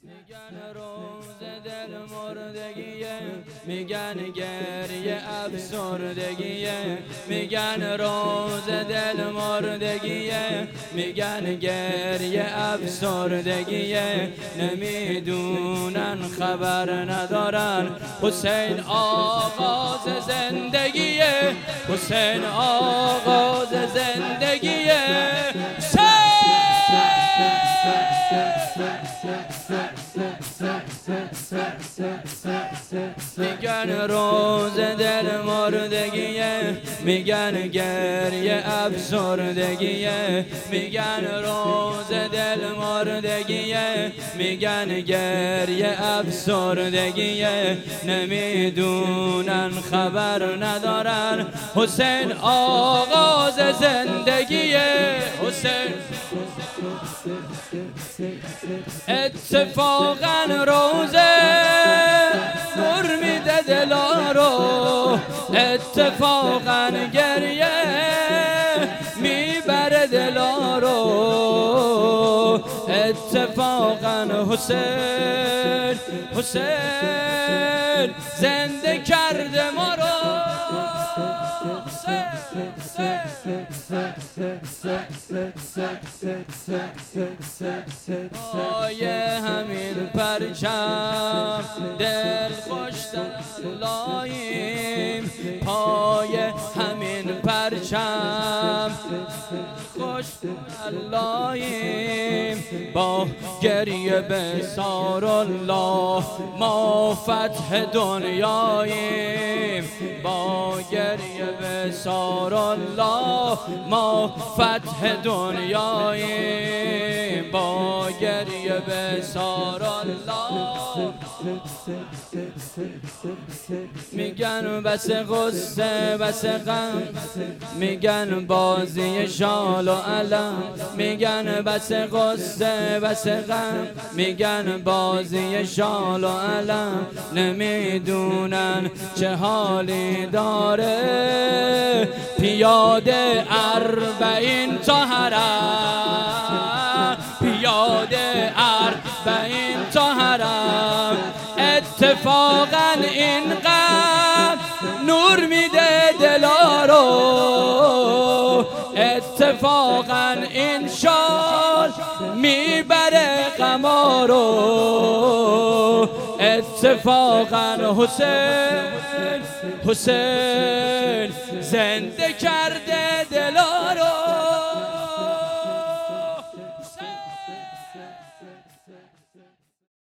میگن روز دل مردگیه، میگن گریه افسردگیه. میگن روز دل مردگیه، میگن گریه افسردگیه. نمیدونن خبر ندارن حسین آغاز زندگیه، حسین آغاز زندگیه. میگن روز دل مردگیه، میگن گریه افسردگیه. میگن روز دل مردگیه، میگن گریه افسردگیه. نمیدونن خبر ندارن حسین آغاز زندگیه، حسین. اتفاقا روزه نور میده دلا رو، اتفاقا گریه میبره دلا رو، اتفاقا حسین حسین زنده کرده ما رو. پای همین پرچم دل خوش لاییم، پای همین پرچم خوش لاییم. با گریه به سار الله ما فتح دنیاییم، با گریه به سار الله ما فتح دنیاییم، با گریه به سار الله. میگن بس غصه بس غم، میگن بازی شال و علم. میگن بس غصه بس غم، میگن بازی شال و علم. نمیدونن چه حالی داره پیاده 40 تا حرم، پیاده 40 تا حرم. اتفاقا اینقدر نور میده دلا رو، اتفاقا این شال میبره غما رو، اتفاقا حسین حسین زنده کرده